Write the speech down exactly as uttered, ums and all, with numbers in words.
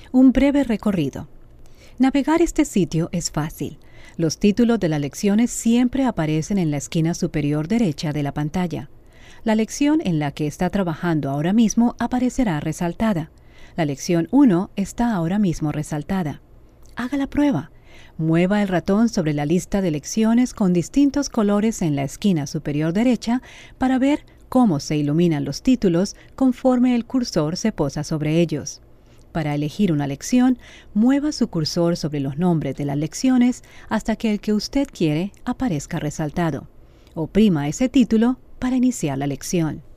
Un breve recorrido. Navegar este sitio es fácil. Los títulos de las lecciones siempre aparecen en la esquina superior derecha de la pantalla. La lección en la que está trabajando ahora mismo aparecerá resaltada. La lección uno está ahora mismo resaltada. Haga la prueba. Mueva el ratón sobre la lista de lecciones con distintos colores en la esquina superior derecha para ver cómo se iluminan los títulos conforme el cursor se posa sobre ellos. Para elegir una lección, mueva su cursor sobre los nombres de las lecciones hasta que el que usted quiere aparezca resaltado. Oprima ese título para iniciar la lección.